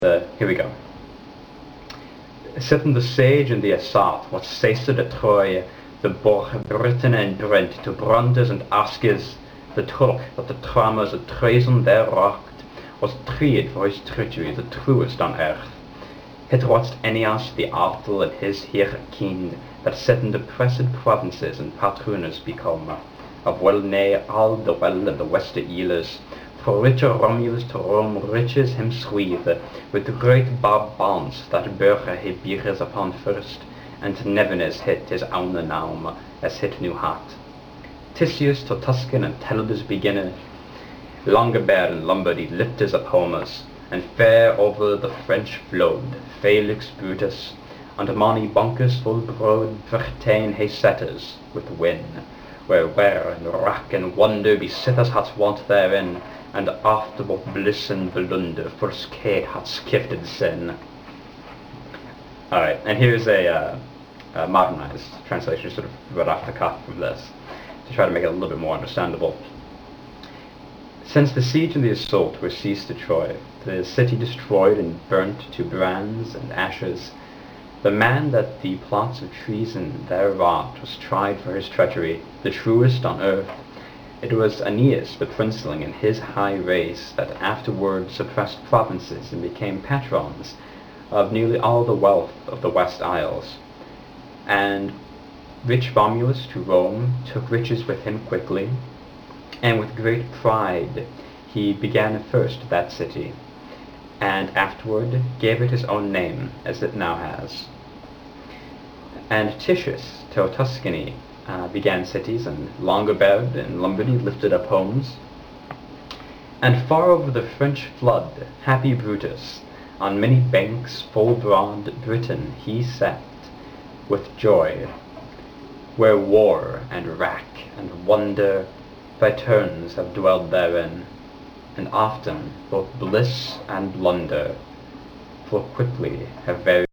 Here we go. Sitten the sage and the assault, what ceased at Troy, the borg Britain and Brent, to Brandes and Askes, the Turk, that the traumas of treason there rocked, was treated for his treachery, the truest on earth. It watched Aeneas the Arthur and his here kind, that set in the pressed provinces and patrooners become, of well nigh all the well and the west of Elis, for richer Romulus to Rome riches him sweet, with great bonds that burger he bears upon first, and never as hit his own naum, as hit new heart. Tisius to Tuscan and Telbis beginner, Longobards and Lombardy lifters up Homus, and fair over the French flowed, Felix Brutus, and Moni Boncus full broad, Vertain he setters, with win, where and rack and wonder besit us hat's want therein, and after what bliss and blunder first Kate had skifted sin. Alright, and here's a modernized translation, sort of right off the cuff from this, to try to make it a little bit more understandable. Since the siege and the assault were ceased to Troy, the city destroyed and burnt to brands and ashes, the man that the plots of treason there wrought was tried for his treachery, the truest on earth. It was Aeneas the princeling in his high race that afterward suppressed provinces and became patrons of nearly all the wealth of the West Isles. And rich Romulus to Rome took riches with him quickly, and with great pride he began first that city, and afterward gave it his own name, as it now has. And Titius to Tuscany began cities, and Longobard and Lombardy lifted up homes. And far over the French flood, happy Brutus, on many banks full broad Britain he sat with joy, where war and wrack and wonder by turns have dwelled therein, and often both bliss and blunder full quickly have varied.